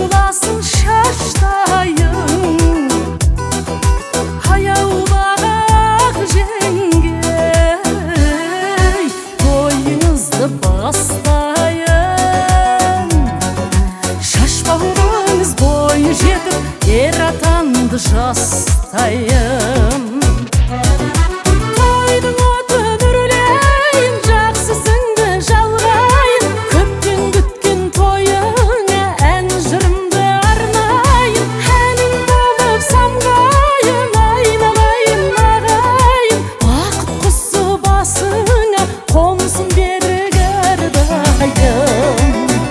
жабыласын шаштайын, аяулағақ жеңгей, тойыңызды бастайын. Шашбауыңыз бойы жетіп, ер атанды жастайын. Тойдың отын үрлейін, жақсысыңды жалғайын, көптен күткен тойыңа ән жырымды арнайын. Әнің болып самғайын, айналайын ағайын, бақыт құсы басыңа қонсын берік әрдайым.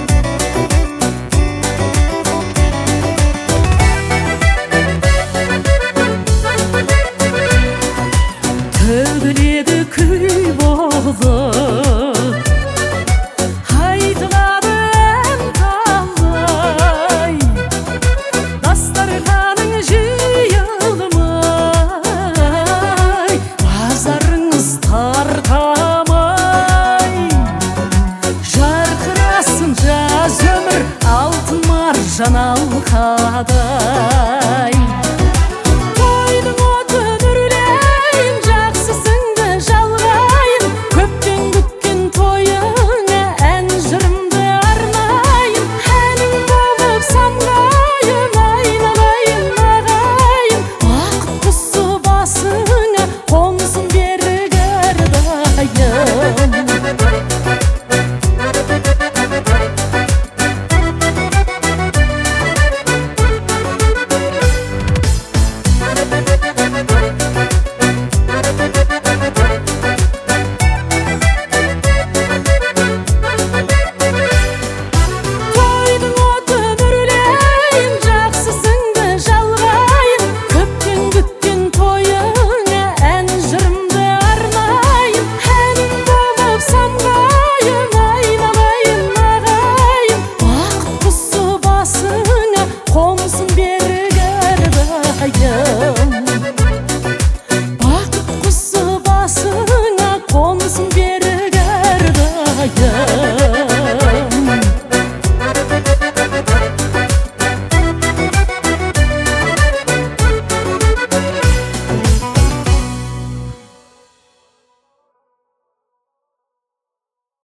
Төгіледі күй болып, айтылады ән талай, дастарханың жиылмай, базарыңыз тартамай. Жарқырасын жаз өмір алтын маржан алқадай.